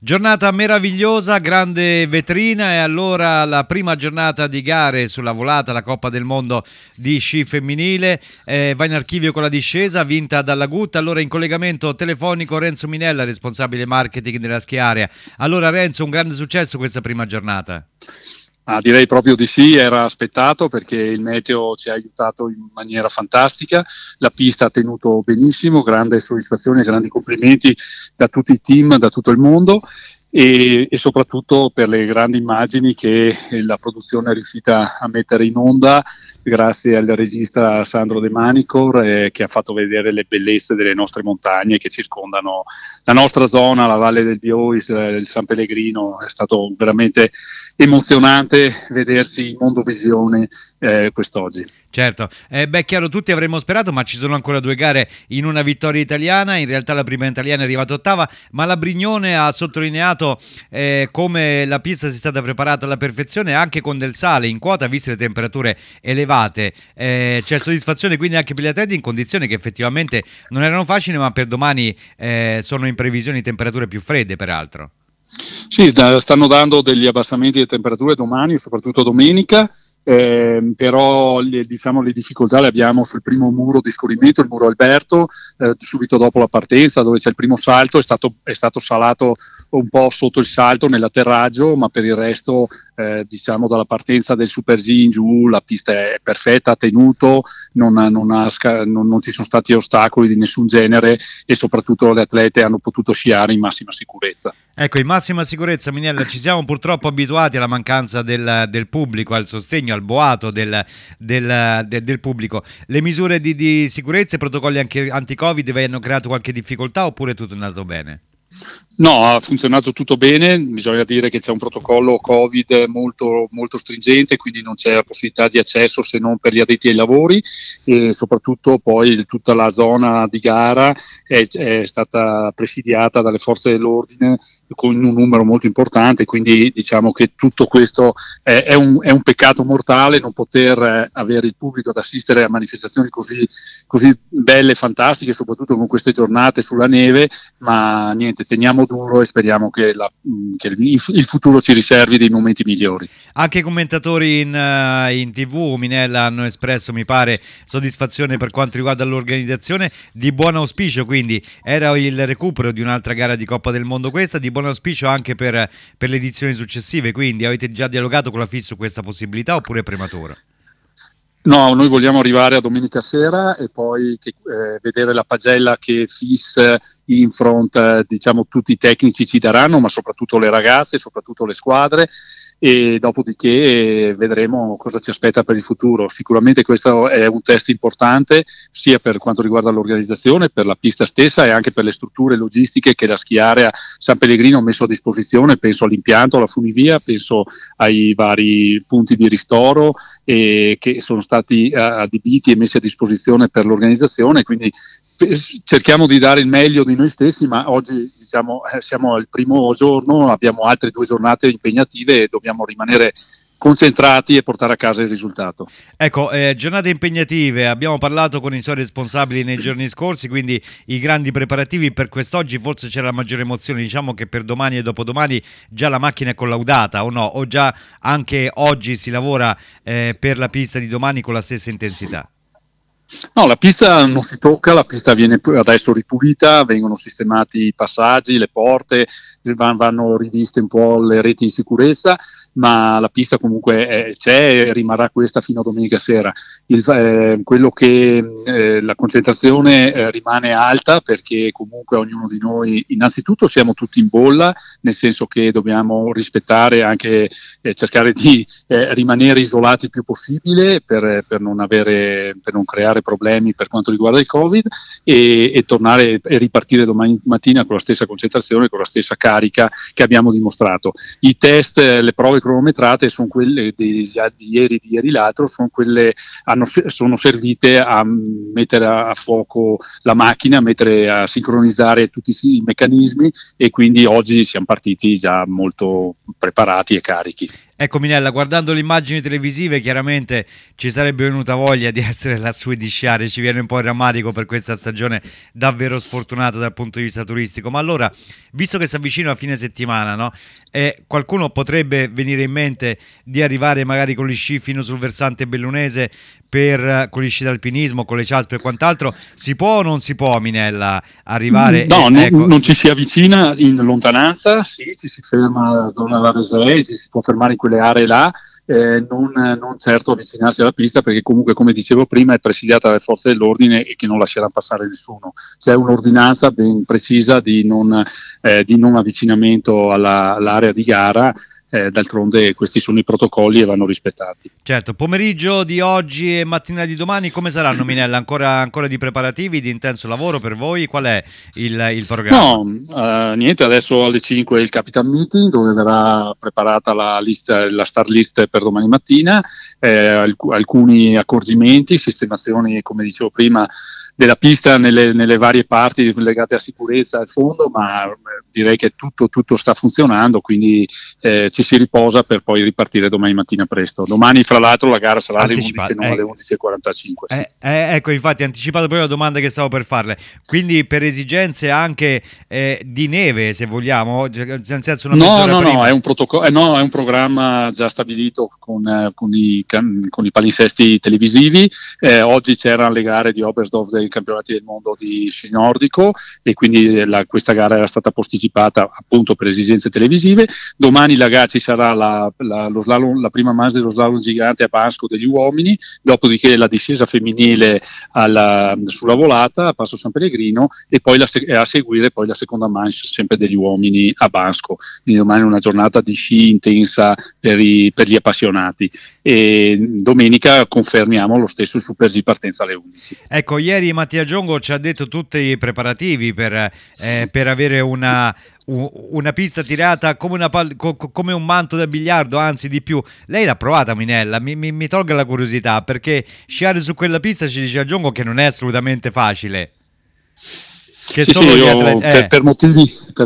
Giornata meravigliosa, grande vetrina e allora la prima giornata di gare sulla volata, la Coppa del Mondo di sci femminile, va in archivio con la discesa vinta dalla Gutta. Allora in collegamento telefonico Renzo Minella, responsabile marketing della Schiarea. Allora Renzo, un grande successo questa prima giornata. Direi proprio di sì, era aspettato perché il meteo ci ha aiutato in maniera fantastica, la pista ha tenuto benissimo, grande soddisfazione, grandi complimenti da tutti i team, da tutto il mondo e soprattutto per le grandi immagini che la produzione è riuscita a mettere in onda grazie al regista Sandro De Manicor che ha fatto vedere le bellezze delle nostre montagne che circondano la nostra zona, la Valle del Diois, il San Pellegrino. È stato veramente emozionante vedersi in Mondovisione quest'oggi. Certo, chiaro, tutti avremmo sperato, ma ci sono ancora due gare in una vittoria italiana. In realtà la prima italiana è arrivata ottava, ma la Brignone ha sottolineato come la pista sia stata preparata alla perfezione anche con del sale in quota, viste le temperature elevate. C'è soddisfazione quindi anche per gli atleti in condizioni che effettivamente non erano facili, ma per domani sono in previsione temperature più fredde, peraltro. Sì, stanno dando degli abbassamenti di temperature domani, soprattutto domenica, però le difficoltà le abbiamo sul primo muro di scorrimento, il muro Alberto, subito dopo la partenza dove c'è il primo salto, è stato salato un po' sotto il salto nell'atterraggio, ma per il resto dalla partenza del Super G in giù la pista è perfetta, ha tenuto, non ci sono stati ostacoli di nessun genere e soprattutto le atlete hanno potuto sciare in massima sicurezza. Ecco, in massima sicurezza, Minella, ci siamo purtroppo abituati alla mancanza del pubblico, al sostegno, al boato del pubblico. Le misure di sicurezza e i protocolli anche anti-Covid vi hanno creato qualche difficoltà oppure tutto è andato bene? No, ha funzionato tutto bene, bisogna dire che c'è un protocollo Covid molto, molto stringente, quindi non c'è la possibilità di accesso se non per gli addetti ai lavori e soprattutto poi tutta la zona di gara è stata presidiata dalle forze dell'ordine con un numero molto importante, quindi diciamo che tutto questo è un peccato mortale non poter avere il pubblico ad assistere a manifestazioni così belle e fantastiche, soprattutto con queste giornate sulla neve, ma niente, teniamo duro e speriamo che il futuro ci riservi dei momenti migliori. Anche i commentatori in TV, Minella, hanno espresso, mi pare, soddisfazione per quanto riguarda l'organizzazione, di buon auspicio, quindi era il recupero di un'altra gara di Coppa del Mondo questa, di buon auspicio anche per le edizioni successive, quindi avete già dialogato con la FIS su questa possibilità oppure è prematuro? No, noi vogliamo arrivare a domenica sera e poi vedere la pagella che FIS, Infront, diciamo tutti i tecnici ci daranno, ma soprattutto le ragazze, soprattutto le squadre, e dopodiché vedremo cosa ci aspetta per il futuro. Sicuramente questo è un test importante sia per quanto riguarda l'organizzazione, per la pista stessa e anche per le strutture logistiche che la Schiarea San Pellegrino ha messo a disposizione. Penso all'impianto, alla funivia, penso ai vari punti di ristoro che sono stati adibiti e messi a disposizione per l'organizzazione, quindi cerchiamo di dare il meglio di noi stessi, ma oggi diciamo, siamo al primo giorno, abbiamo altre 2 giornate impegnative e dobbiamo rimanere concentrati e portare a casa il risultato. Ecco, giornate impegnative, abbiamo parlato con i suoi responsabili nei giorni scorsi, quindi i grandi preparativi per quest'oggi, forse c'è la maggiore emozione, diciamo che per domani e dopodomani già la macchina è collaudata o no, o già anche oggi si lavora per la pista di domani con la stessa intensità? No, la pista non si tocca, la pista viene adesso ripulita, vengono sistemati i passaggi, le porte, vanno riviste un po' le reti di sicurezza, ma la pista comunque c'è e rimarrà questa fino a domenica sera. La concentrazione rimane alta perché comunque ognuno di noi, innanzitutto siamo tutti in bolla, nel senso che dobbiamo rispettare anche cercare di rimanere isolati il più possibile per non creare problemi per quanto riguarda il Covid e tornare e ripartire domani mattina con la stessa concentrazione, con la stessa carica che abbiamo dimostrato. I test, le prove cronometrate sono quelle di ieri l'altro, sono servite a mettere a fuoco la macchina, a sincronizzare tutti i meccanismi e quindi oggi siamo partiti già molto preparati e carichi. Ecco Minella, guardando le immagini televisive chiaramente ci sarebbe venuta voglia di essere lassù e di sciare, ci viene un po' il rammarico per questa stagione davvero sfortunata dal punto di vista turistico, ma allora, visto che si avvicina a fine settimana, no? Qualcuno potrebbe venire in mente di arrivare magari con gli sci fino sul versante bellunese con gli sci d'alpinismo, con le ciaspe e quant'altro, si può o non si può Minella arrivare? No, Ecco. non ci si avvicina in lontananza, sì, ci si ferma nella zona Varesei, ci si può fermare in quelle aree là, non certo avvicinarsi alla pista perché comunque, come dicevo prima, è presidiata dalle forze dell'ordine e che non lascerà passare nessuno. C'è un'ordinanza ben precisa di non avvicinamento all'area di gara. D'altronde questi sono i protocolli e vanno rispettati. Certo, pomeriggio di oggi e mattina di domani come saranno Minella? Ancora di preparativi, di intenso lavoro per voi? Qual è il programma? No, niente, adesso alle 5 il Capitan Meeting dove verrà preparata la star list per domani mattina, alcuni accorgimenti, sistemazioni, come dicevo prima, della pista nelle varie parti legate a sicurezza al fondo, ma direi che tutto sta funzionando, quindi ci si riposa per poi ripartire domani mattina presto. Domani, fra l'altro, la gara sarà alle 11 e non alle 11:45. Sì. Ecco, infatti, anticipato proprio la domanda che stavo per farle. Quindi, per esigenze anche di neve, se vogliamo, nel senso una mezz'ora prima. No, è un protocollo, è un programma già stabilito con i palinsesti televisivi. Oggi c'erano le gare di Oberstdorf dei campionati del mondo di sci nordico e quindi questa gara era stata posticipata appunto per esigenze televisive. Domani ci sarà la prima manche dello slalom gigante a Bansko degli uomini, dopodiché la discesa femminile sulla volata a Passo San Pellegrino e poi a seguire poi la seconda manche sempre degli uomini a Bansko. Quindi domani è una giornata di sci intensa per gli appassionati e domenica confermiamo lo stesso il Super G partenza alle 11. Ecco, ieri Mattia Giongo ci ha detto tutti i preparativi per avere una pista tirata come un manto da biliardo, anzi di più. Lei l'ha provata Minella? Mi tolga la curiosità, perché sciare su quella pista ci dice a Giongo che non è assolutamente facile. Che sì, solo sì, gli atleti per motivi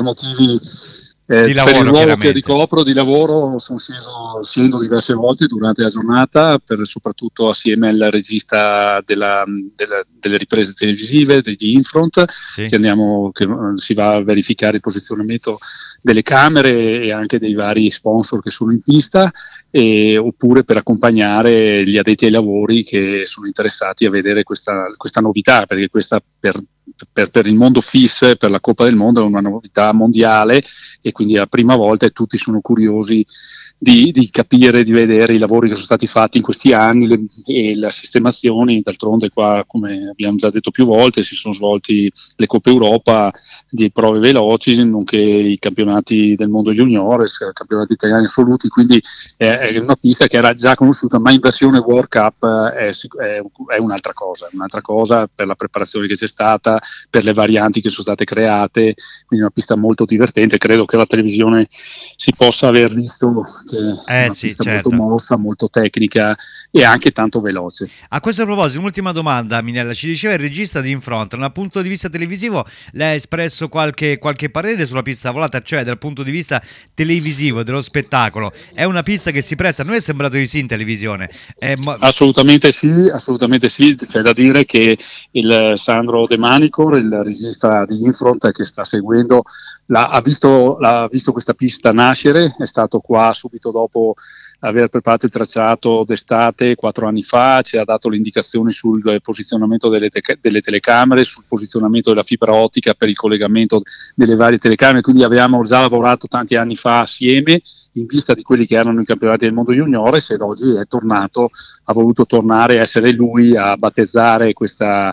di lavoro, per il ruolo che chiaramente. ricopro di lavoro sono scendo diverse volte durante la giornata, soprattutto assieme al regista delle riprese televisive, degli Infront, Sì. che si va a verificare il posizionamento delle camere e anche dei vari sponsor che sono in pista, oppure per accompagnare gli addetti ai lavori che sono interessati a vedere questa novità, perché questa per il mondo FIS, per la Coppa del Mondo, è una novità mondiale e quindi è la prima volta e tutti sono curiosi di capire, di vedere i lavori che sono stati fatti in questi anni e le sistemazioni. D'altronde qua, come abbiamo già detto più volte, si sono svolti le Coppe Europa di prove veloci, nonché i campionati del mondo juniores, campionati italiani assoluti, quindi è una pista che era già conosciuta, ma in versione World Cup è un'altra cosa per la preparazione che c'è stata, per le varianti che sono state create, quindi una pista molto divertente. Credo che la televisione si possa aver visto che è una Sì, pista certo. molto mossa, molto tecnica e anche tanto veloce. A questo proposito, un'ultima domanda, Minella. Ci diceva il regista di Infront, dal punto di vista televisivo, lei ha espresso qualche parere sulla pista volata, cioè dal punto di vista televisivo, dello spettacolo. È una pista che si presta, a noi è sembrato di sì in televisione. Assolutamente sì. C'è da dire che il Sandro De Manicor, il regista di Infront che sta seguendo, ha visto questa pista nascere, è stato qua subito dopo aver preparato il tracciato d'estate 4 anni fa, ci ha dato le indicazioni sul posizionamento delle telecamere, sul posizionamento della fibra ottica per il collegamento delle varie telecamere, quindi avevamo già lavorato tanti anni fa assieme in vista di quelli che erano i campionati del mondo juniores ed oggi ha voluto tornare a essere lui a battezzare questa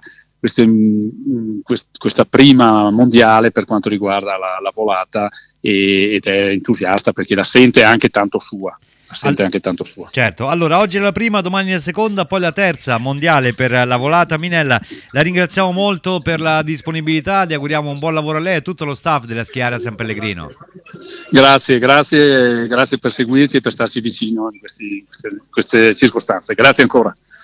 prima mondiale per quanto riguarda la volata ed è entusiasta perché la sente anche tanto sua. Certo, allora oggi è la prima, domani è la seconda, poi la terza mondiale per la volata. Minella, la ringraziamo molto per la disponibilità, gli auguriamo un buon lavoro a lei e a tutto lo staff della Schiara San Pellegrino. Grazie per seguirci e per starci vicino in queste circostanze. Grazie ancora.